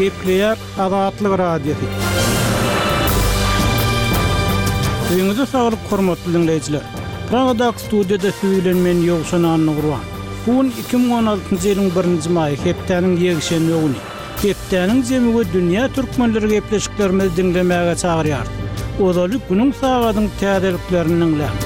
Gepleýär Azatlyk radiosu. Öňüňizde saglyk hormatly dinleýijiler. Pragadak studiýada süýlenmen ýogşan anygurwan. Bugün 2016-njy ýylyň 1-nji maýy hepdeniň ýegişen ýoguny. Hepdeniň jemigi dünýä türkmenleri gepleşiklerimizi dinlemäge çagyrýar. Odaly günüň sagadyň täzeliklerini dinleýär.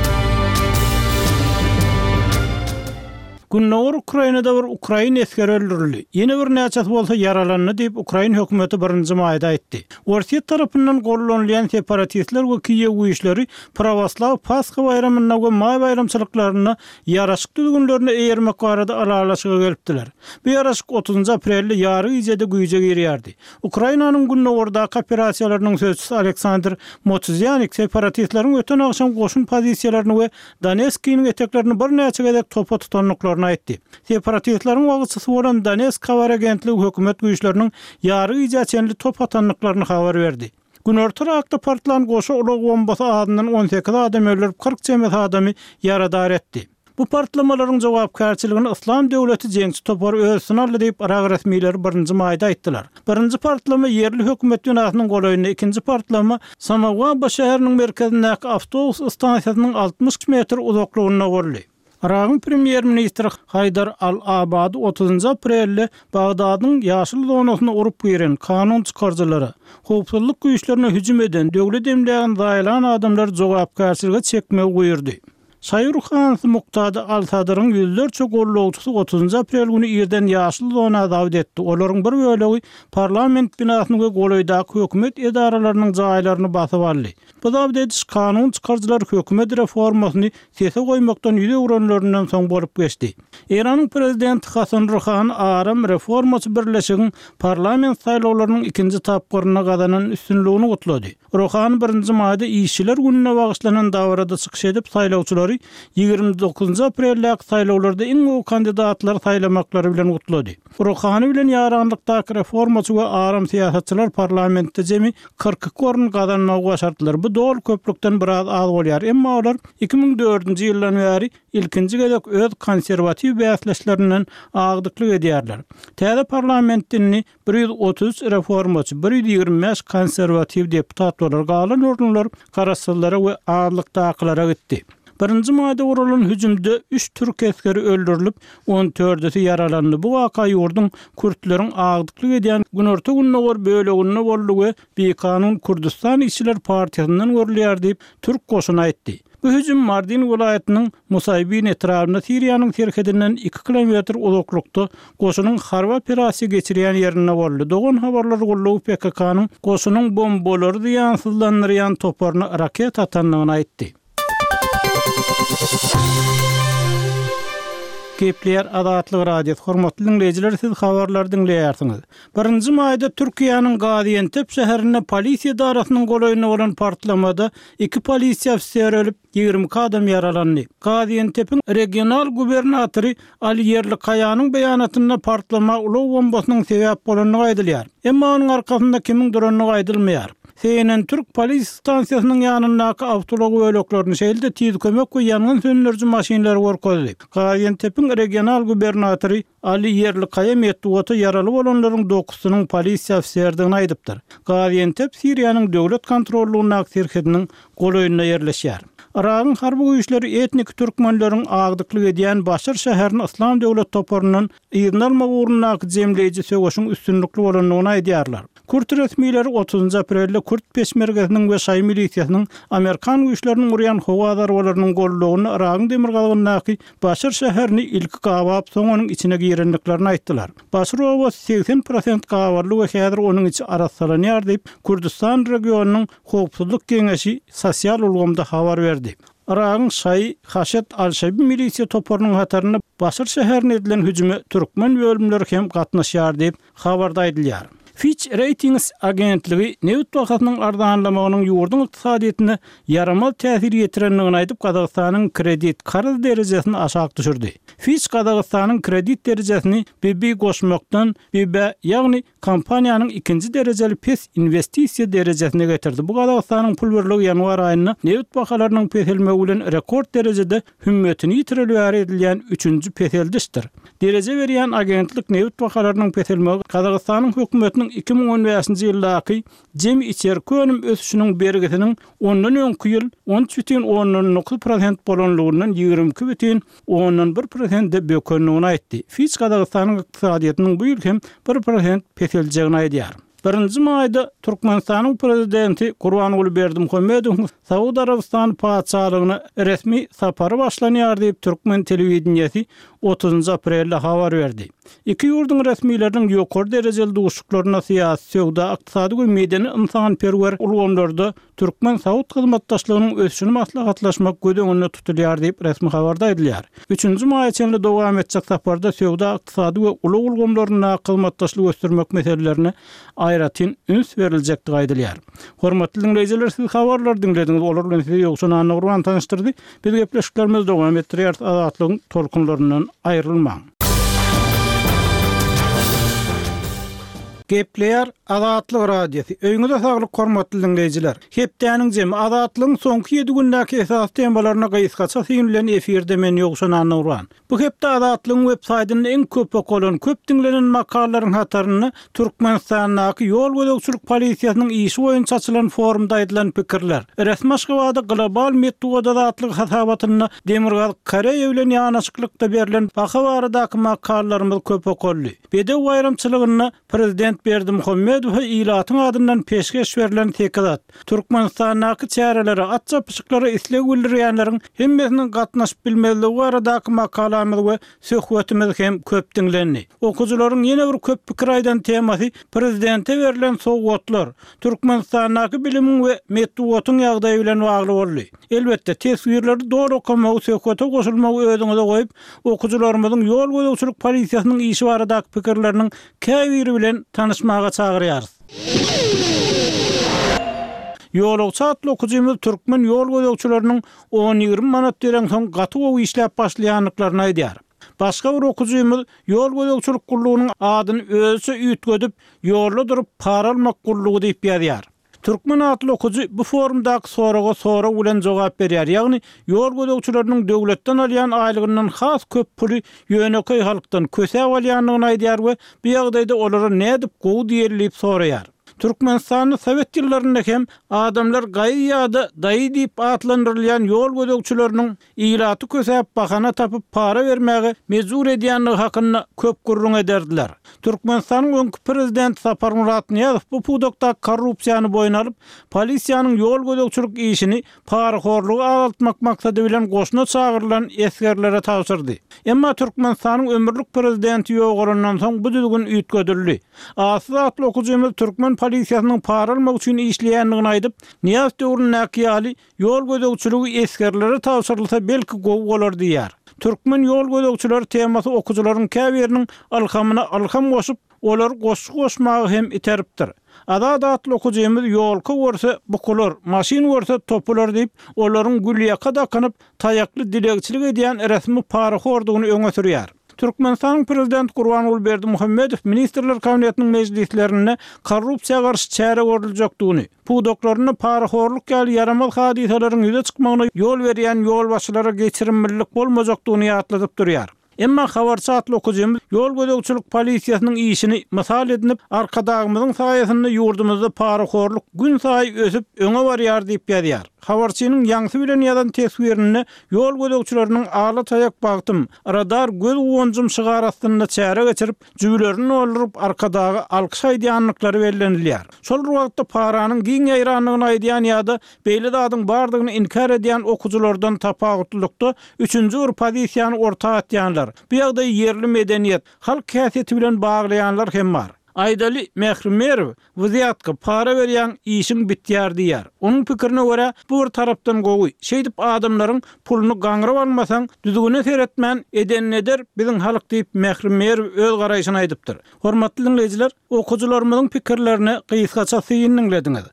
Günnoğur Ukraynada bir Ukrayn eskeri öldürüldü. Yeni bir näçesi bolsa yaralandy diýip Ukrayn hökümeti 1-nji maýda aýtdy. Orsiýa tarapyndan gollanýan separatistler we Kiýew güýçleri Prawaslaw Paska bayramyna we maý bayramçylyklaryna ýaraşyk günlerini eýermek barada aralaşyga gelipdiler. Bu ýaraşyk 30 aprelde ýary ýyjyda güýje girýärdi. Ukraynanyň Günnoğurdaky operasiýalarynyň sözçüsü Aleksandr Moczyanik separatistleriň öten agşam goşun pozisiýalaryny we Donetskiň eteklerini bir näçe gedek topa tutanlyklaryny aýtdy. Separatistlerin wagtçysy bolan Donetsk habar agentligi hökümet güýçleriniň ýary ýaçenli top atanlyklaryny habar berdi. Günorta rakda partlan goşa ulug bombasy adynyň 18 adam öldürip 40 jemet adamy ýaradar etdi. Bu partlamalaryň jogapkärçiligini Islam döwleti jeňçi topar özsün aldy diýip Irak resmiýetleri 1-nji maýda aýtdylar. Birinji partlama yerli hökümet ýönetiginiň golaýyny, ikinji partlama Samawaba şäheriniň merkezindäki awtobus stansiýasynyň 60 metr uzaklygyna boldy. Irak'ın Premier Ministri Haydar al-Abadi 30 aprelde Bagdadyň ýaşyl zonasyna urup giren kanun çykarjylary, howpsuzlyk güýçlerine hüjüm eden, döwlet emlegini zaýlan adamlar jogapkärçilige çekmegi goýurdy. Şaýur Hanysy Muqtada al-Sadyryň ýüzlerçe gollawçysy 30 aprel günü ýerden ýaşyl zona dawet etdi. Olaryň bir bölegi parlament binasyny we golaýdaky hökümet edaralarynyň jaýlaryny basyp aldy. Bu dawet ediş kanun çykarjylar hökümet reformasyny sese goýmakdan ýüze uranlaryndan soň bolup geçdi. Iranyň prezidenti Hasan Rouhani aram reformasy birleşiginiň parlament saýlawlarynyň ikinji tapgyryna gadanan üstünligini gutlady. Rouhani 1-nji maýda işçiler gününe bagyşlanan dawarada çykyş edip saýlawçylary 29 aprellik saýlawlarda iň gowy kandidatlar saýlamaklary bilen gutlady. Rouhani bilen ýaranlykdaky reformasy we aram siýasatçylar parlamentde jemi 42 orun gadanmagy başardylar. Bu dol köplükden biraz az bolýar. Emma olar 2004-nji ýyldan bäri ilkinji gedek öz konserwatiw bäsleşlerinden agdyklyk edýärler. Täze parlamentini 133 reformaçy, 125 konserwatiw deputatlar galan orunlar karasyllara we ağırlykdaklara gitdi. 1-nji maýda urulan hüjümde 3 türk eskeri öldürilip 14-si yaralandy. Bu waka ýurdun Kürtleriň agdyklyk edýän Günorta Günnoğur böleginde boldy we BK'nın Kurdistan İşçiler Partiýasynyň görülýär diýip türk goşuny aýtdy. Bu hüjüm Mardin welaýatynyň Musaybin etrafynda Siriýanyň terkedinden 2 kilometr uzaklykda goşunyň harba operasiýa geçirýän ýerine boldy. Dogan habarlar gollaw PKK'nın goşunyň bombalary ýansızlandyrýan toparyny raket atanlygyny aýtdy. Gepleýär Azatlyk radiosu. Hormatly dinleýijiler, siz habarlary dinleýärsiňiz. 1-nji maýda Türkiýanyň Gaziantep şäherinde polisiýa darasynyň golaýyna bolan partlamada 2 polisiýa ofiseri ölüp 20 adam ýaralandy. Gaziantep'in regional gubernatory Ali Yerlikaýanyň beýanatyna partlama ulug bombasynyň sebäp bolanyny aýdylýar. Emma onuň arkasynda kimiň duranyny aýdylmaýar. CNN Türk polis stansiýasynyň ýanyndaky awtolog böleklerini şeýle tiz kömek we ýangyn söndürüji maşinalary gorkozdy. Gaziantep'in regional gubernatory Ali Yerlikaýa Metduwata ýaraly bolanlaryň 9-synyň polisiýa ofiseridigini aýdypdyr. Gaziantep Siriýanyň döwlet kontrollugyna terkediniň golaýyna ýerleşýär. Irak'ın harby güýçleri etnik türkmenleriň agdyklyk edýän Başar şäherini Islam döwlet toparynyň ýygnalma uğrunaky jemleýiji söwüşiň üstünlikli bolanyny aýdýarlar. Kürt resmiýetleri 30 aprelde Kürt peşmergesiniň we şaý milisiýasynyň Amerikan güýçleriniň urýan howa-darwalarynyň gollawyny Irak'ın demirgalyndaky Başar şäherini ilki gawap soň onuň içine girenliklerini aýtdylar. Başar owasy 80% gawarly we häzir onuň içi arassalanýar diýip Kurdistan regionunyň howpsuzlyk geňeşi sosial ulgamda habar berdi. Irak'ın şaý Haşet al-Şabi milisiýa toparynyň hataryna Başar şäherine edilen hüjüme türkmen bölümleri hem gatnaşýar diýip habarda aýdylýar. Fitch Ratings agentligi Newt wakatynyň ardanlamagynyň ýurdun ykdysadyetine yaramal täsir ýetirenligini aýdyp Kazakstanyň kredit karz derejesini aşağı düşürdi. Fitch Kazakstanyň kredit derejesini BB goşmakdan BB ýagny kompaniýanyň ikinji derejeli pes investisiýa derejesine getirdi. Bu Kazakstanyň pul birligi ýanwar aýyna Newt wakalarynyň peselmegi bilen rekord derejede hümmetini ýitirilýär edilýän 3-nji peseldişdir. Dereje berýän agentlik Newt wakalarynyň peselmegi Kazakstanyň hökümetiniň ýylynyň 2015-nji ýyldaky jemi içerki önüm ösüşiniň bergitiniň ondan öňki ýyl 13,9% bolanlygyndan 22,1% bökönligini aýtdy. Fizika Dagystanyň ykdysadyýatynyň bu ýyl hem 1% peteljegini aýdýar. 1-nji maýda Türkmenistanyň prezidenti Gurbanuly Berdimuhammedow Saudi Arabistan paçalygyna resmi sapary başlanýar diýip Türkmen telewizionyasy 30 aprelde habar berdi. Iki ýurduň resmileriniň ýokary derejeli duşuklaryna syýasy, söwda, ykdysady we medeni ynsanperwer ulgamlarda Türkmen Saud hyzmatdaşlygynyň ösüşini maslahatlaşmak gödeňinde tutulýar diýip resmi habarda edilýär. 3-nji maý içinde dowam etjek saparda söwda, ykdysady we uly ulgamlaryna hyzmatdaşlyk göstermek meselelerini aýratyn üns beriljekdi aýdylýar. Hormatly dinleýijiler, siz habarlar dinlediňiz. Olar bilen sizi ýokşuna Nurwan tanıştyrdy. Biz gepleşiklerimiz dowam etdirýär. Azatlygyň tolkunlaryndan aýrylmaň. Gepleýär Azatlyk radiosu. Öýüňizde saglyk hormatly dinleýijiler. Hepdäniň jemi Azatlygyň soňky 7 gündäki esas temalaryna gaýyskaça syňylan efirde men ýokşuna Nurwan. Bu hepde Azatlygyň web saýtyny en köp okulan, köp dinlenen makalaryň hataryny Türkmenistanyň ýol gödekçilik polisiýasynyň işi boýunça açylan forumda aýdylan pikirler. Resmi Aşgabatda global metodda Azatlyk hasabatyny Demirgaz Kareýew bilen ýanaşyklikda berilen baha baradaky makalalarymyz köp okuldy. Bedew aýrymçylygyny prezident Berdimuhammedow ýylatyň adyndan peşkeş berilen tekidat. Türkmenistanyň çäreleri, atçapyşyklary isleg bildirýänleriň hemmesiniň gatnaşyp bilmezligi baradaky makalamyz we söhbetimiz hem köp dinlendi. Okuwçylaryň ýene bir köp pikir aýdan temasy prezidente berilen sowgatlar. Türkmenistanyň bilimiň we metodyň ýagdaýy bilen bagly boldy. Elbetde tesbirleri dogry okamagy, söhbete goşulmagy özüňize goýup, okuwçylarymyzyň ýol gödekçilik polisiýasynyň işi baradaky pikirleriniň käbiri bilen tanışmaga çagyrýarys. Ýolagça atly okuwçymyz türkmen ýol gödekçileriniň 10-20 manat beren soň gaty we işläp başlaýanlyklaryny aýdýar. Başga bir okuwçymyz ýol gödekçilik gullugynyň adyny özü üýtgedip, ýolda durup para almak gullugy diýip ýazýar. Türkmen atly okuwçy bu forumdaky soraga sora bilen jogap berýär. Ýagny ýol gödekçileriniň döwletden alýan aýlygyndan has köp puly ýöneköy halkdan kösäp alýanlygyny aýdýar we bu ýagdaýda olara nädip gowy diýilip soraýar. Türkmenistanyň Sowet ýyllarynda hem adamlar gaýy ýa-da daýy diýip atlandyrylýan ýol gödekçileriniň ýylaty kösäp bahana tapyp para bermäge mejbur edýänligi hakyna köp gurrun ederdiler. Türkmenistanyň öňkü prezident Sapar Muratniýazow bu pudokda korrupsiýany boýuna alyp, polisiýanyň ýol gödekçilik işini paraxorlugy azaltmak maksady bilen goşuna çagyrılan esgerlere tapşyrdy. Emma Türkmenistanyň ömürlük prezidenti ýogaryndan soň bu düzgün üýtgedildi. Asy atly okuwçymyz Türkmen polisiýasynyň para almak üçin işleýänligini aýdyp, Niýaz döwrüne ýaly ýol gödekçiligi esgerlere tapşyrylsa belki gowy bolar diýär. Türkmen ýol gödekçileri temasy okuwçylaryň käbiriniň alhamyna alham goşup, olar goşmagy hem iteripdir. Azat atly okuwçymyz ýolka görse bukular, maşin görse topular diýip, olaryň gülýaka dakanyp taýakly dilegçilik edýän resmi paraxordugyny öňe sürýär. Türkmenistanyň prezident Gurbanuly Berdimuhammedow ministrler kabinetiniň mejlislerinde korrupsiýa garşy çäre görüljekdigini, pudoklaryny paraxorluk ýaly yaramaz hadiselerin ýüze çykmagyna ýol berýän ýolbaşçylara geçirimlilik bolmajakdygyny ýatladyp durýar. Emma habarçy atly okuwçymyz ýol gödekçilik polisiýasynyň işini mysal edinip, arkadagymyzyň saýasynda ýurdumyzda paraxorluk gün saý ösüp öňe barýar diýip ýazýar. Habarçynyň ýaňsy bilen ýazan tesbirini ýol gödekçileriniň ala taýak bagtym, radar göz uwunjum şygarasynda çäre geçirip, jübilerini öldürüp arkadagy alkyş aýdýanlyklary bellenilýär. Şol wagtda paranyň giň ýaýranlygyny aýdýan ýa-da beýle dadyň bardygyny inkar edýän okuwçylardan tapawutlukda 3-nji bir pozisiýany ortaga atýanlar. Bu ýagdaý yerli medeniýet, halk käseti bilen baglaýanlar hem bar. Aýdaly Mehrimerow wazyatka para berýän işiň bitýär diýär. Onuň pikirine görä bu bir tarapdan gowy. Şeýdip adamlaryň puluny gaňryp almasaň, düzgüne seretmän eden neder biziň halk diýip Mehrimerow öz garaýşyny aýdypdyr. Hormatly dinleýijiler, okuwçylarymyzyň pikirlerini gysgaça dinlediňiz.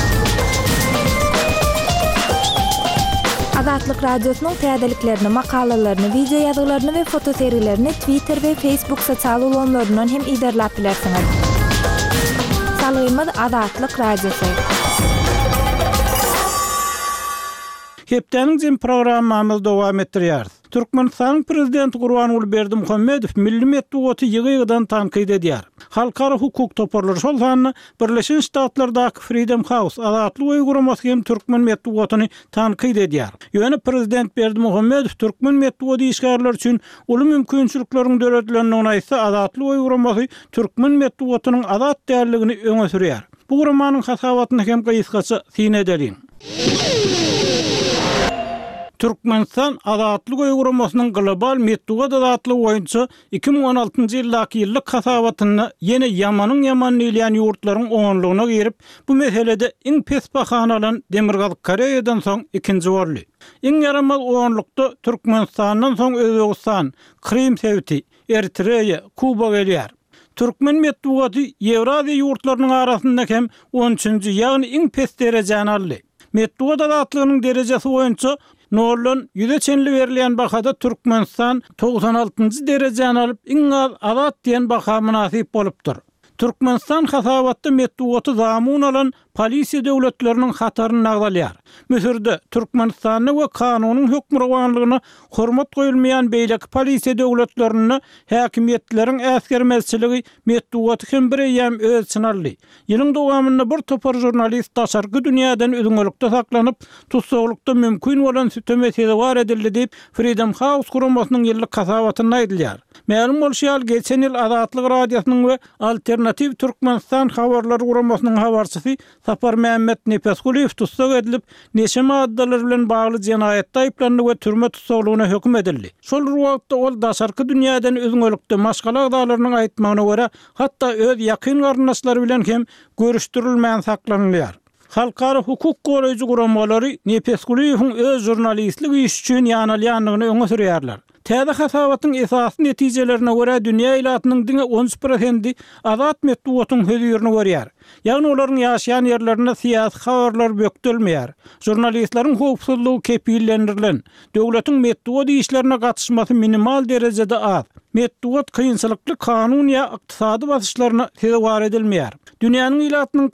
Azatlyk radiosynyň täzeliklerini, makalalaryny, video ýazgylaryny we foto serilerini Twitter we Facebook sosial ulanlaryndan hem iderläp bilersiňiz. Salymyz Azatlyk radiosu. Hepdäniň jem programmamyz dowam etdirýär. Türkmenistan prezidenti Gurbanuly Berdimuhammedow milli metbuaty ýygydan tanqid edýär. Halkara hukuk toparlar şol sanny Birleşen Ştatlardaky Freedom House adatlyk uyguramasy hem türkmen metbuatyny tanqid edýär. Ýöne prezident Berdimuhammedow türkmen metbuaty işgärler üçin uly mümkinçilikleriň döretlerini aýtsa adatlyk uyguramasy türkmen metbuatynyň adat därligini öňe sürýär. Bu gurmanyň hasabatyny hem gysgaça sine edelim. Türkmenistan adatlyk uyguramasynyň global metbuat adatlygy boýunça 2016-njy ýyldaky ýyllyk hasabatyny ýene ýamanyň ýylýan ýurtlaryň oňunlygyna gerip, bu meselede iň pes bahana alan Demirgazyk Koreýadan soň ikinji boldy. Iň yaramaz oňunlykda Türkmenistandan soň Özbegistan, Krim Sewti, Eritreýa, Kuba gelýär. Türkmen metbuaty Ýewraziýa ýurtlarynyň arasynda hem 13-nji ýagny iň pes derejäni aldy. Metbuat adatlygynyň derejesi boýunça Norlan ýüze çenli berilýän bahada Türkmenistan 96-njy derejäni alyp iň az adat diýen baha münasip bolupdyr. Türkmenistan hasabatda metbuaty zamun alan polisiýa döwletleriniň hataryny nagdalýar. Müsürde Türkmenistanyň we kanunyň hökmranlygyna hormat goýulmaýan beýleki polisiýa döwletlerini häkimiýetleriň äsgermezçiligi metbuaty hem birem öz için aldy. Ýylyň dowamynda bir topar jurnalist daşarky dünýäden ödüňlükde saklanyp, tutsaglykda mümkin bolan sütemetiýe war edildi diýip Freedom House guramasynyň ýyllyk hasabatyny aýdylýar. Ma'lum bolşýar geçen ýyl Adatlyk radiosynyň we Alternativ Türkmenistan habarlary guramasynyň habarçysy Sapar Mehmet Nepesguliýew tutsak edilip, neçe maddalar bilen bagly jenaýatda aýplandy we türme tutsaglygyna hökm edildi. Şol wagtda ol daşarky dünýäden özüňlükde maşgala agdalarynyň aýtmagyna görä, hatda öz ýakyn garnaşlary bilen hem görüşdirilmän saklanýar. Halkara hukuk goraýjy guramalary Nepesguliýewiň öz jurnalistlik iş üçin ýanalýanlygyny öňe sürýärler. Täze hasabatyň esasy netijelerine görä dünýä ilatynyň diňe 13% adat metbuatyň höýürini görýär. Ýagny olaryň ýaşaýan ýerlerine siýasy habarlar bökdülmeýär. Jurnalistleriň hukuksyzlygy kepillendirilen, döwletiň metbuat işlerine gatnaşmasy minimal derejede az. Metbuat kynçylykly kanun ýa ykdysady basyşlaryna tewar edilmeýär. Dünýäniň ilatynyň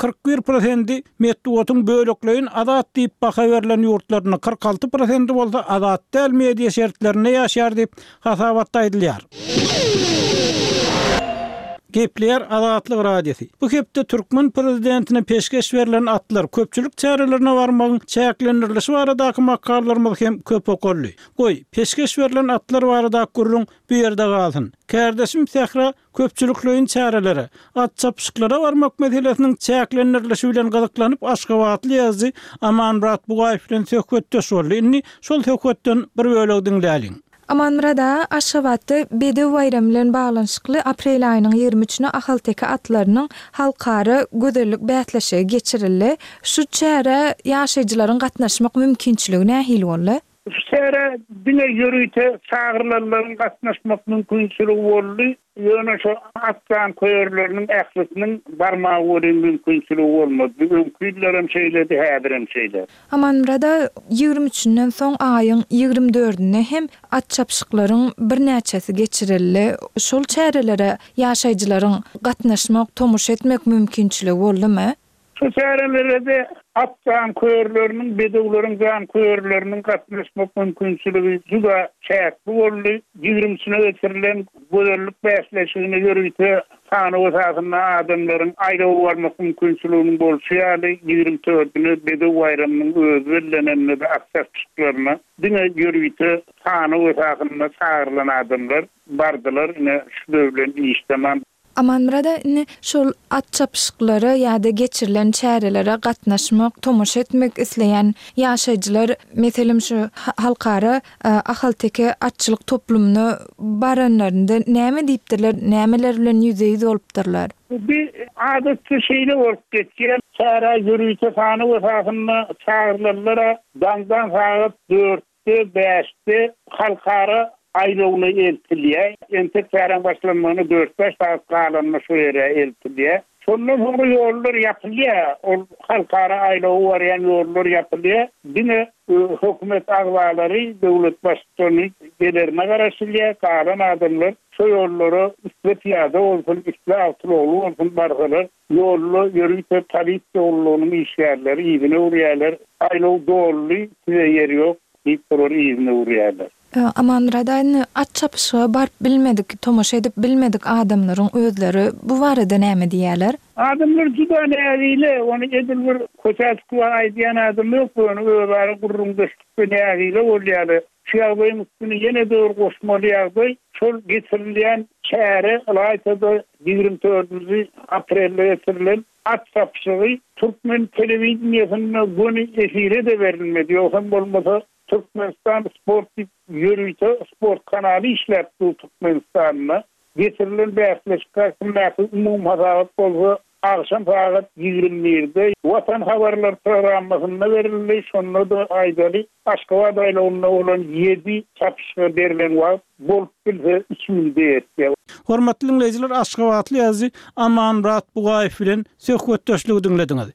41% metbuatyň bölekleýin adat diýip baha berilen ýurtlaryna 46% bolsa adat däl media şertlerine ýaşar diýip hasabatda aýdylýar. Gepler Adatlyk radiosi. Bu hepde Türkmen prezidentine peşkeş berilen atlar köpçülük çärelerine barmagyň çäklendirilişi baradaky makallarymyz hem köp okolly. Goý, peşkeş berilen atlar baradaky gurrun bu ýerde galsyn. Kärdeşim Sehra köpçülükleýin çäreleri, at çapyşyklara barmak meselesiniň çäklendirilişi bilen gyzyklanyp Aşgabatly ýazdy Amanmurat Bugaýew bilen söhbetdeş boldy. Inni şol söhbetden bir bölegi dinläliň. Amanmurada Aşgabatda Bedew bayramı bilen baglanyşykly aprel aýynyň 23-nä Ahalteka atlarynyň halkara gözellik bätleşigi geçirildi. Şu çäre ýaşaýjylaryň gatnaşmak mümkinçiligi nähili boldy? Şehre dine yürüyte çağrılarların katnaşmak mümkünçülüğü oldu. Yöne şu atlan koyarlarının eksisinin barmağı olan mümkünçülüğü olmadı. Mümkünlerim şeyledi, hedirim şeyler. Amanmurada 23'ünden son ayın 24'üne hem at çapşıkların bir näçesi geçirildi. Şol çärelere ýaşaýjylaryň gatnaşmak, tomuş etmek mümkinçiligi boldymy? Şu çärelerde atlan koyarlarının, bedewleriň koyarlarının katnaşmak mümkünçülüğü juga çäkli boldy. 20'sine geçirilen gözellik bäsleşigine yürüyte sany esasynda adamlaryň aýryp barmak mümkinçiliginiň bolşýaly 24'üne Bedew bayramynyň özü bilenende aksaçlyklaryna diňe yürüyte sany esasynda çağrılan adamlar bardylar. Ine şu bilen işlemän. Amanmurada şol at çapyşyklary ýa-da geçirilen çärelere gatnaşmak, tomuş etmek isleýän ýaşaýjylar meselem şu halkara Ahalteka atçylyk toplumyny baranlarynda näme diýipdirler, nämeler bilen ýüzeýiz bolupdyrlar? Bir adatly şeýle bolup geçýär. Çäre ýürüýte sany esasynda çağrılarlara dandan saat 4'te 5'te halkara aýrygly eltilýär. Entek çären başlanmagyny 4-5 saat galanma şu ýere eltilýär. Şondan soňra ýollar ýapylýar. Ol halkara aýrygy barýan ýollar ýapylýar. Dine hökümet agwalary, döwlet başçylygy gelerine garaşylýar. Galan adamlar şu ýollary üstüne bolsun, üstüne atly bolsun bargalar. Ýollu ýürüýte tarif ýollunyň işgärleri ýygyny urýarlar. Aýrygy dolly, ýeri ýok, hiç bir ýygyny urýarlar. Aman radayny at çapışyga barıp bilmedik, tomoşa edip bilmedik adamlaryň özleri bu barada näme diýerler? Adamlar juda näzile, onu edil bir koçaçky aýdýan adam ýok, onu özleri gurrundaşyp näzile bolýar. Şeýleň üstüne ýene döwür goşmalýardy. Şol getirilýän çäre aýtada 24 aprelde getirilen at çapışygy Türkmen telewizionyna göni efire de berilmedi. Ýoksa bolmasa Türkmenistan sport kanalı işlepdi Türkmenistan'na. Getirilen bäsleşik umum hazabat bolsa akşam saat 20'de Vatan Haberler programmasında verildi. Şonda da aydaly Aşgabat aýlagynda olan 7 çapışma berilen var. Bolup bilse 2000 diýär. Hormatly dinleýijiler, Aşgabatly ýazy Aman Murat Bugaýew bilen söhbetdeşligi dinlediňiz.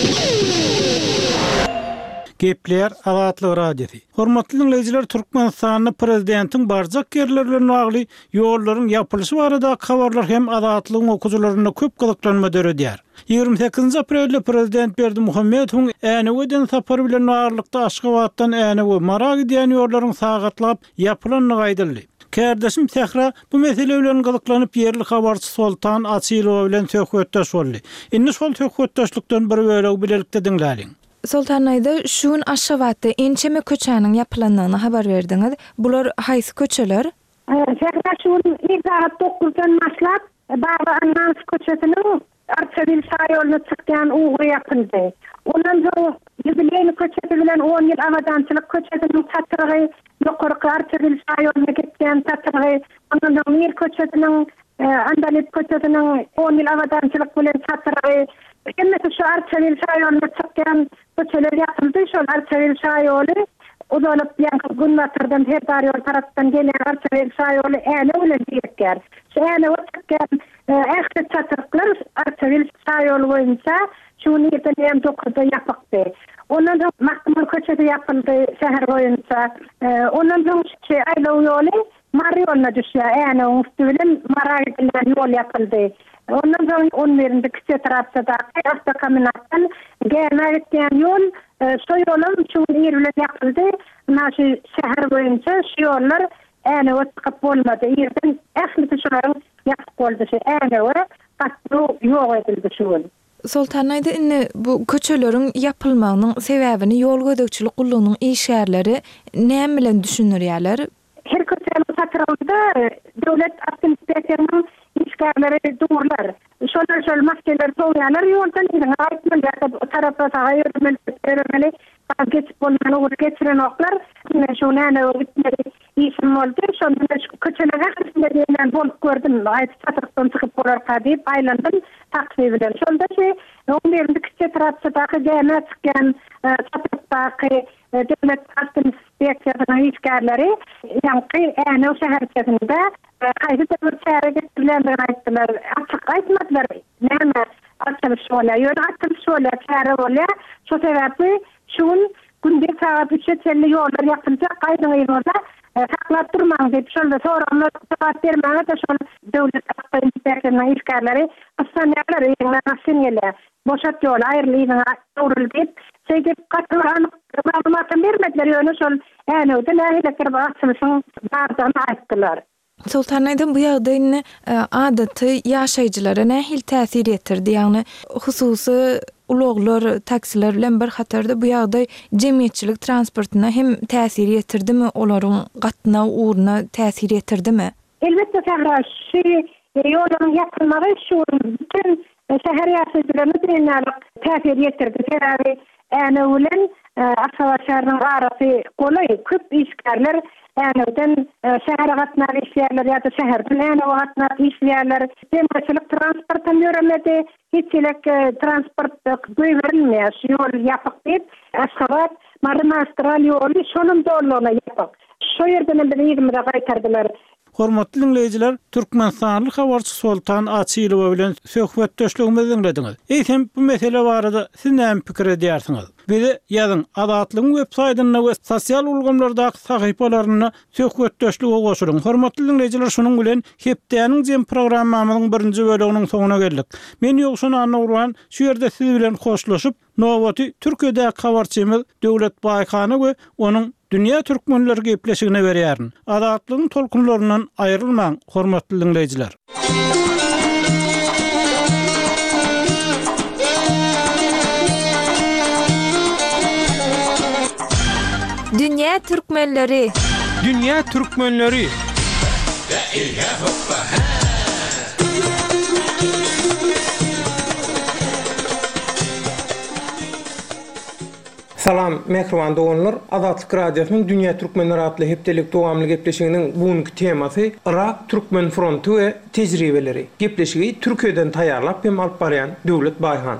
Gepler Azatlyk radiosi. Hormatly dinleýijiler, Türkmenistanyň prezidentiň barjak ýerlerine bagly ýollaryň ýapylşy barada habarlar hem Azatlygyň okujularyna köp gyzyklanma döredýär. 28 aprelde prezident Berdimuhammedow Änewe'den sapar bilen ağırlykda Aşgabatdan Änewe marag edýän ýollaryň sagatlap ýapylanyny gaýdyldy. Kärdeşim Tehra bu mesele bilen gyzyklanyp ýerli habarçy Sultan Asylow bilen söhbetdeş boldy. Indi şol söhbetdeşlikden bir bölegi bilelikde dinläliň. Sultan aýda şuň Aşgabatda ençeme köçäniň ýapylanyny habar berdiňiz. Bular haýsy köçeler? Şuň saat 9-dan başlap Baba Annans köçesiniň Arçavil şaýolyna çykýan uğry ýapyldy. Ondan soň Ýübilýän köçesi bilen 10 ýyl avadançylyk köçesiniň çatyrygy ýokarky Arçavil şaýolyna gitýän çatyrygy, ondan soň Mir köçesiniň Andalit köçesiniň 10 ýyl avadançylyk bilen çatyrygy, emmesi şu Arçavil şaýolyna çykýan köçeler ýapyldy. Şol Arçavil şaýoly uzalyp ýa-da Gunwatardan her darýol tarapdan gelen Arçavil şaýoly Änewe bilen diýerler. Änewe çykýan ähli çatyryklar Arçavil şaýoly boýunça şuny ýeten 9-da ýapykdy. Ondan soň Mahmud köçede ýapyldy şäher boýunça. Ondan soň aýlaw ýoly Marýolna düşýär. Änewe üstünden Maray bilen ýol ýapyldy. Ondan soň 11-nji kiçe tarapda avtokomunatdan gelme etýän ýol şu ýolum şuň ýer bilen ýapyldy. Naşy şäher boýunça şu ýollar Änewe çykyp bolmady. Ýerden ähli şolaryň ýapyk boldy. Änewe gatnaw ýok edildi şuň. Sultan aýda indi bu köçeleriň ýapylmagynyň sebäbini ýol gödekçilik gullugynyň işgärleri näme bilen düşünürýärler? Her köçenin satyrynda döwlet administrasiýasynyň işgärleri durlar. Şol mahkemeler soňalar ýoldan ýene aýtmalar tarapda taýýarmeli geçip bolmany ugur geçiren oklar şonana öwrütmeli işim boldy. Şonda köçelere haýsyndan bolup gördüm. Aýt satyrykdan çykyp bolarka diýip aýlandym taksy bilen. Şonda 11-nji kiçe tarapdaky gäme çykýan satyrykdaky döwlet administrasiýasynyň işgärleri ýa-da Änewe şäherçesinde haýsy bir çäre getirilendigini aýtdylar. Açyk aýtmadylar. Näme açyk şola, ýöne açyk şola çäre bolýar. Şo sebäpli şuň günde saat 3'e telli ýollar ýapylsa gaýdyň ýolda saklap durmaň diýip şonda soramlar saat bermäge de şol döwlet administrasiýasynyň işgärleri asanýarlar ýa-da nasyonal boşat ýol aýrylygyna dowrul diýip şeýdip gatnaşan maglumat bermediler ýöne şol Änewde nähilekler başçylygyň bardygyny aýtdylar. Sultan aýda bu ýagdaýyny adaty ýaşaýjylara nähil täsir etdirdi? Ýagny hususy uluglar, taksiler bilen bir hatarda bu ýagdaý jemgyýetçilik transportyna hem täsir etirdimi? Olaryň gatnaw uğruna täsir etirdimi? Elbetde täsir. Şu ýolaryň ýapylmagy şu bütün şäher ýaşaýjylaryna beýnälik täsir etirdi. Sebäbi Änewe bilen Aşgabat şäheriniň arasy golay, köp işgärler Änewden şähere gatnaşan işlerler ýa-da şäherden Änewe gatnaşan işlerler jemgyýetçilik transportdan ýöremedi. Hiçlik transport berilmeýär. Ýol ýapyk diýip Aşgabat magistral ýoly şonun dolanyna ýapyk. Şo ýerden bir 20 gaýtardylar. Hormatly dinleýijiler, Türkmenistanlyk habarçy Sultan Asylow bilen söhbetdeşligimizi dinlediňiz. Eýsem bu mesele barada siz näme pikir edýärsiňiz? Bize ýazyň, Azatlygyň web saýtyna we sosial ulgamlardaky sahypalaryna söhbetdeşlige goşuryň. Hormatly dinleýijiler, şunuň bilen hepdeniň jem programmamyzyň birinji böleginiň soňuna geldik. Men ýokşuny anawran şu ýerde siz bilen hoşlaşyp, nowaty Türkiýede habarçymyz Döwlet Baýkany we onuň Dünya türkmenleri gepleşigine berýärin. Azatlygyň tolkunlaryndan aýrylmaň, hormatly dinleýijiler. Dünya türkmenleri. Dünya türkmenleri. Salam, mehriban doganlar. Azatlyk radiosynyň Dünya Türkmenleri adly hepdelik dowamly gepleşiginiň bugünkü temasy Irak Türkmen fronty we tejribeleri. Gepleşigi Türkiýeden taýýarlap hem alyp barýan Döwlet Baýhan.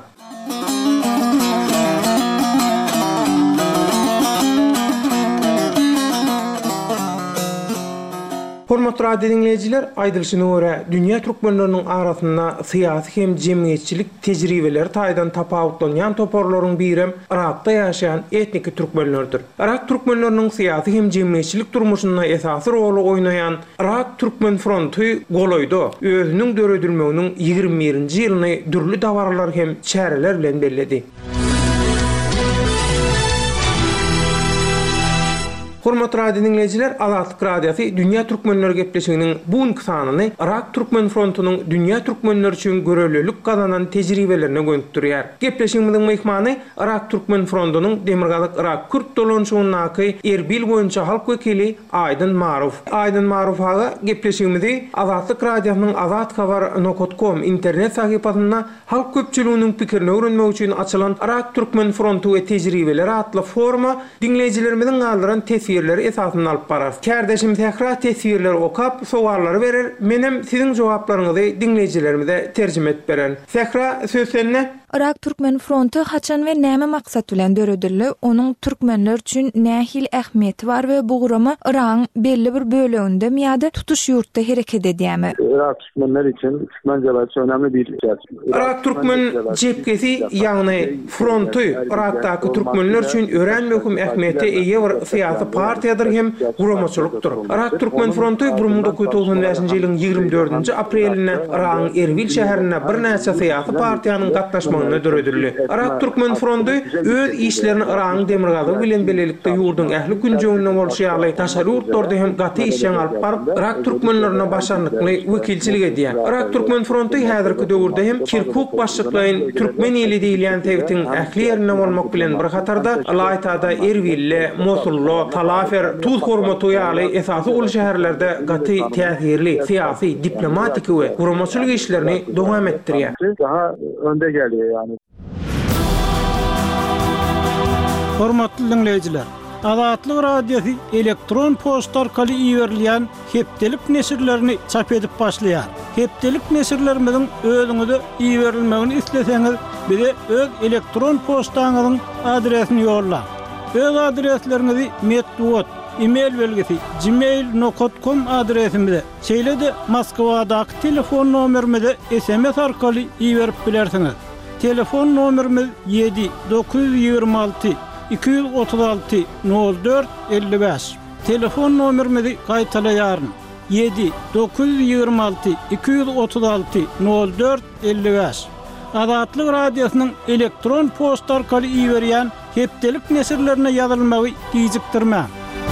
Hormatly radio dinleyijiler, aýdylşyna görä dünýä türkmenleriniň arasynda syýasy hem jemgyýetçilik tejribeleri taýdan tapawutlanýan toporlaryň biri Irakda ýaşaýan etnik türkmenlerdir. Irak türkmenleriniň syýasy hem jemgyýetçilik durmuşynda esasy rol oýnaýan Irak Türkmen fronty goloýdy. Özüniň döredilmeginiň 21-nji ýylyny dürli dawarlar hem çäreler bilen belledi. Hormatly radio dinleyijiler, Azatlyk radiosu Dünya Türkmenleri gepleşiginiň bugünkü sanyny Irak Türkmen frontunyň dünýä türkmenleri üçin görelilik gazanan tejribelerine göňüpdirýär. Gepleşigimiziň mehmany Irak Türkmen frontunyň Demirgazyk Irak Kürt dolanşygynyň Erbil boýunça halk wekili Aydyn Maruf. Aydyn Maruf aga gepleşigimizi Azatlyk radiosynyň azathabar.com internet sahypasynda halk köpçüliginiň pikirini öwrenmek üçin açylan Irak Türkmen frontu we tejribeleri atly forma dinleyijilerimiziň aldyran tesirleri esasını alıp barar. Kärdeşim tekrar tesirleri okap, soğarları verir. Menem sizin cevaplarınızı dinleyicilerimize tercüme et beren. Tekrar söz seninle. Irak Türkmen frontu haçan we näme maksat bilen döredildi? Onuň türkmenler üçin nähil ähmiýeti bar we bu guramy Irakyň belli bir böleginde miýady tutuş ýurtda hereket edýärmi? Irak Türkmenler için Türkmen cebesi önemli bir Irak Türkmen cepkesi ýagny frontu Irakdaky türkmenler üçin örenmekim ähmiýete eýe bir syýasy partiýadyr hem guramaçylykdyr. Irak Türkmen frontu 1995-nji ýylyň 24-nji apreline Irakyň Erbil şäherine bir näçe syýasy partiýanyň gatnaşmagyny döredildi. Irak Türkmen frontu öz işlerini Irakyň Demirgazy bilen belelikde ýurdun ähli günjegine bolşýarly taşary ýurtlarda hem gaty işler alyp baryp Irak türkmenlerine başarnykly wekilçilik edýär. Irak Türkmen frontu häzirki döwürde hem Kirkuk başçylygynyň türkmen eli diýilen täwitiň ähli ýerine bolmak bilen bir hatarda Alaytada, Erbilli, Mosullu, Talafer, Tuz hormaty ýaly esasy ul şäherlerde gaty täsirli syýasy, diplomatik we guramaçylyk işlerini dowam etdirýär. Daha önde geliyor yani. Hormatly dinleyijiler, Azatlyk radiosu elektron posta arkaly iýerilýän hepdelik nesirlerini çap edip başlaýar. Hepdelik nesirlerimiziň özüňize iýerilmegini isleseňiz, bize öz elektron postaňyzyň adresini ýolla. Öz adreslerinizi metduat, e-mail belgisi gmail.com adresimize, şeýle-de Moskwadaky telefon nomerimize SMS arkaly iýerip bilersiňiz. Telefon nomerimiz 7 926 236 04 55. Telefon nomerimizi gaýtalaýaryn. 7 926 236 04 55. Azatlyk radiosynyň elektron posta arkaly iýerýän hepdelik nesirlerine ýazylmagy gijikdirmä.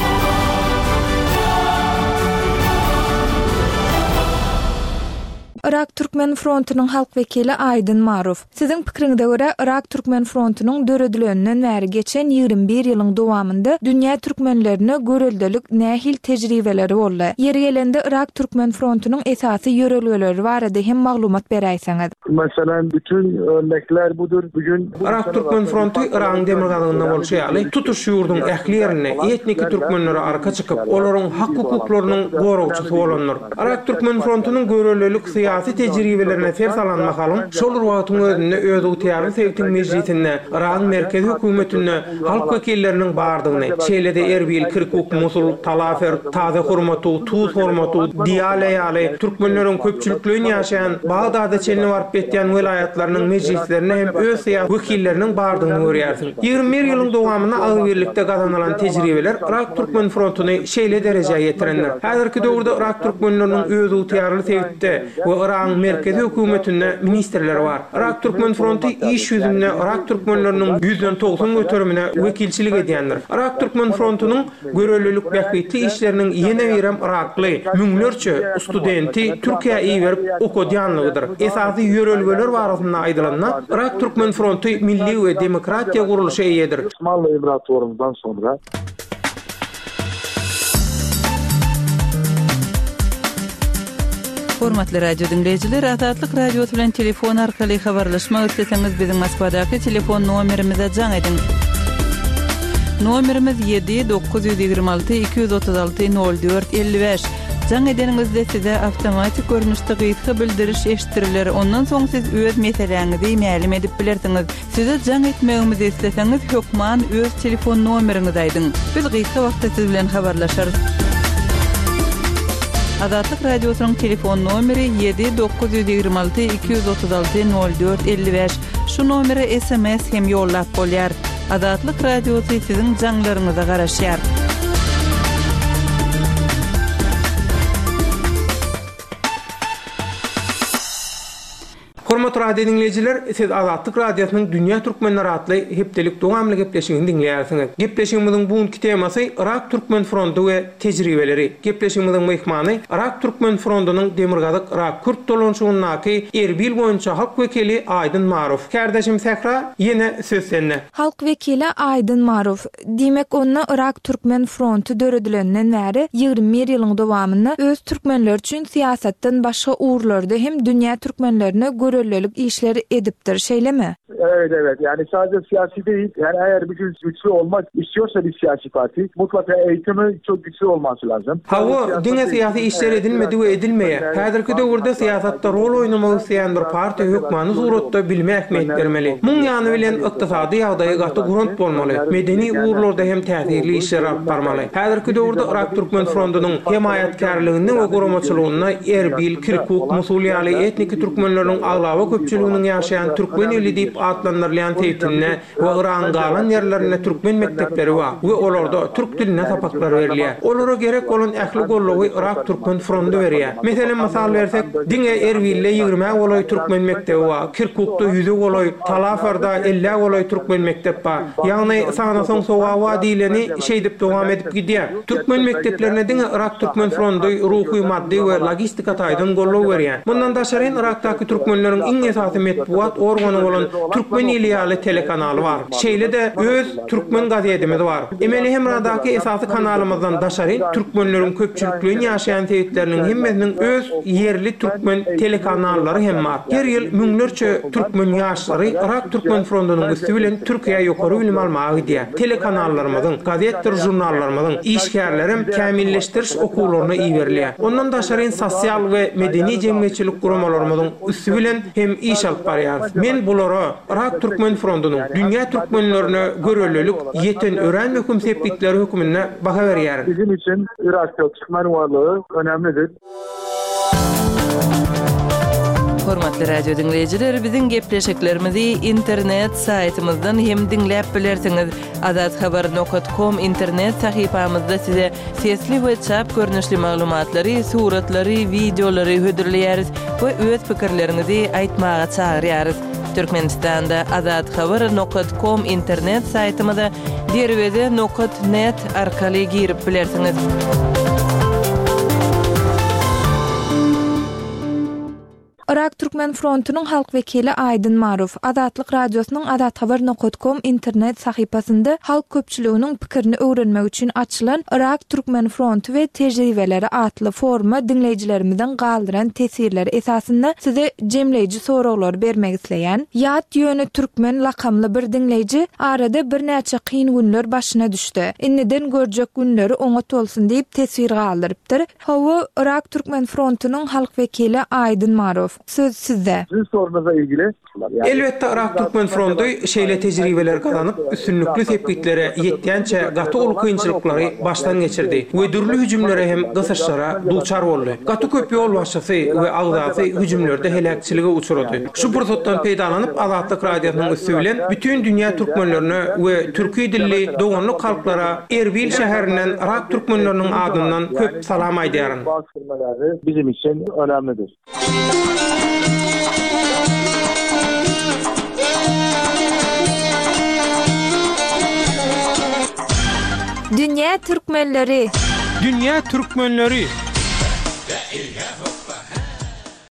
Irak Türkmen frontunyň halk wekili Aydyn Maruf. Siziň pikiriňizde görä Irak Türkmen frontunyň döredilenden bäri geçen 21 ýylyň dowamında dünýä türkmenlerine göreldilik nähil tejribeleri boldy. Ýeri gelende Irak Türkmen frontunyň esasy ýörelgeleri barada hem maglumat beräýsiňiz. Mesela bütün örnekler budur. Bugün Irak Türkmen frontu Irakyň Demirgazyna bolşýarly tutuş ýurdun ählilerine etnik türkmenlere arka çykyp olaryň hak hukuklarynyň gorowçysy bolanlar. Irak Türkmen frontunyň görelilik syýasy tejribelerine fer salanmak alın, şol wagtyň özünde öz utyary Sewtin meclisinde, Irakyň merkezi hökümetinde halk wekilleriniň bardygyny, şeýle-de Erbil, Kirkuk, Mosul, Talafer, Taze hormaty, Tuz hormaty, Diyale ýaly türkmenleriň köpçülikligini ýaşaýan Bagdada çelini bar tapyp etýän vilayatlarynyň mejlislerine hem öz syýasat wekilleriniň bardygyny görýärsiň. 21 ýylyň dowamyna Agberlikde gazanylan tejribeler Irak Türkmen frontuny şeýle derejäge getirenler. Häzirki döwürde Irak türkmenleriniň öz ýaryly sebäpde we Irak merkezi hökümetinde ministrler bar. Irak Türkmen frontu iş ýüzünde Irak türkmenleriniň 190 götermine wekilçilik edýänler. Irak Türkmen frontunyň görellilik bähbetli işleriniň ýene berem Irakly müňlerçe studenti Türkiýe iýerip okudýanlygydyr. Esasy ýörelgeler barasynda aýdylanma Irak Türkmen frontu milli we demokratiýa guruluşy eýedir. Osmanlı İmparatorluğundan sonra Hormatly radio dinleyijiler, Azatlyk radiosu bilen telefon arkaly habarlaşmak isleseňiz biziň Moskvadaky telefon nomerimize jaň edin. Nomerimiz 7-926-236-04-55. Jaň edeningizde size awtomatik görnüşde gyýtgy bildiriş eşitdiriler. Ondan soň siz öz meseleňizi ma'lum edip bilersiňiz. Size jaň etmegimizi isleseňiz hökman öz telefon nomeriňizi aýdyň. Biz gyýtgy wagtda siz bilen habarlaşarys. Azatlyk radiosynyň telefon nomeri 7-926-236-04-55. Şu nomere SMS hem ýollap bolýar. Azatlyk radiosy siziň jaňlaryňyza garaşýar. Hormat radio dinleyijiler, siz Azatlyk radiosynyň Dünýä Türkmenleri atly hepdelik dowamly gepleşigini dinleýärsiňiz. Gepleşigimiziň bugunky temasy Irak Türkmen frontu we tejribeleri. Gepleşigimiziň mehmany Irak Türkmen frontunyň Demirgazyk Irak Kürt dolanşygyndaky Erbil boýunça halk wekili Aydyn Maruf. Kardeşim Sähra, ýene söz sende. Halk wekili Aydyn Maruf. Dimek ony Irak Türkmen frontu döredilenden bäri 21 ýylyň dowamyny öz türkmenler üçin siýasatdan başga uğurlarda hem dünýä türkmenlerine görellilik işleri edipdir, şeyleme? Evet. Yani sadece siyasi değil. Yani eğer bir gün güçlü olmak istiyorsa bir siyasi parti mutlaka eğitimi çok güçlü olması lazım. Hawa diňe siyasi işler edilmedi we edilmeýär. Häzirki döwürde siyasatda rol oýnamak isleýän bir parti hökmany surutda bilme ähmiýet bermeli. Muň ýany bilen ykdysady ýagdaýa gaty grunt bolmaly. Medeni uğurlarda hem täsirli işler alyp barmaly. Häzirki döwürde Irak Türkmen frontunyň hemaýatkarlygyny we guramaçylygyna Erbil, Kirkuk, Musul ýaly etnik türkmenleriň aglawa köpçüliginiň ýaşaýan türkmen eli diýip adlandyrılan teýtine we Iran galan ýerlerine türkmen mektepleri bar we olarda türk diline sapaklar berilýär. Olara gerek bolan ähli gollugy Irak Türkmen frontu berýär. Meselem mysal bersek, diňe Erbil'de 20 golay türkmen mektebi bar, Kirkukda 100 golay, Talafarda 50 golay türkmen mektep bar. Ýagny sana soň sowawa diýleni şeýdip dowam edip gidýär. Türkmen mekteplerine diňe Irak Türkmen frontu ruhy, maddi we logistika taýdan gollaw berýär. Bundan daşaryn Irakdaky türkmenleriň iň esasy medeniýet organy bolan Türkmen ýaly telekanaly bar. Şeýle de öz türkmen gazetimiz bar. Emeli Hemradaky esasy kanalymyzdan daşaryn türkmenleriň köpçülikligiň ýaşaýan teýitleriniň hemmesiniň öz yerli türkmen telekanallary hem bar. Her ýyl müňlerçe türkmen ýaşlary Irak Türkmen frontunyň üstü bilen Türkiýe ýokary bilim almagy gidýär. Telekanallarymyzyň, gazetler, jurnallaryň işgärlerim kämilleşdiriş okuwlaryna iýerilýär. Ondan daşaryn sosial we medeni jemgyýetçilik guramalarymyzyň üstü bilen hem iş alyp barýar. Men bulara Irak Türkmen frontunyň dünýä türkmenlerine görellilik ýeten ören höküm sepitleri hökümine baha berýär. Bizim için Irak'ta Türkmen varlığı önemlidir. Hormatly radio dinleyijiler, biziň gepleşiklerimizi internet saytymyzdan hem dinläp bilersiňiz. azathabar.com internet sahypamyzda size sesli we çap görnüşli maglumatlary, suratlary, videolary hödürleýäris we öz pikirleriňizi aýtmaga çagyrýarys. Türkmenistanda azathabar.com internet saytymyza derwede.net arkaly girip bilersiňiz. Irak Türkmen frontunyň halk wekili Aydyn Maruf Azatlyk radiosynyň azathabar.com internet sahypasynda halk köpçüliginiň pikirini öwrenmek üçin açylan Irak Türkmen frontu we tejribeleri atly foruma dinleýijilerimizden galdyran tesirleri esasynda size jemleýiji soraglar bermek isleýän ýat ýöne türkmen lakamly bir dinleýiji arada bir näçe kyn günler başyna düşdi. Inniden görjek günleri oňa tolsun diýip tesir galdyrypdyr. Hawa Irak Türkmen frontunyň halk wekili Aydyn Maruf. söz sizde. Sizin sorunuza ilgili. Elbette Irak Türkmen Frontu şeýle tejribeler kazanyp üstünlükli tepkitlere ýetýänçe gaty ol kynçylyklary başdan geçirdi we dürli hüjümlere hem gysyşlara duçar boldy. Gaty köp ýol başçysy we agdaty hüjümlerde helakçylyga uçurady. Şu pursatdan peýdalanyp Azatlyk radiosynyň üstü bilen bütün dünýä türkmenlerine we türki dilli doganlyk halklara Erbil şäherinden Irak türkmenleriniň adyndan köp salam aýdýaryn. Bizim için önemlidir. Dünya Türkmenleri. Dünya Türkmenleri.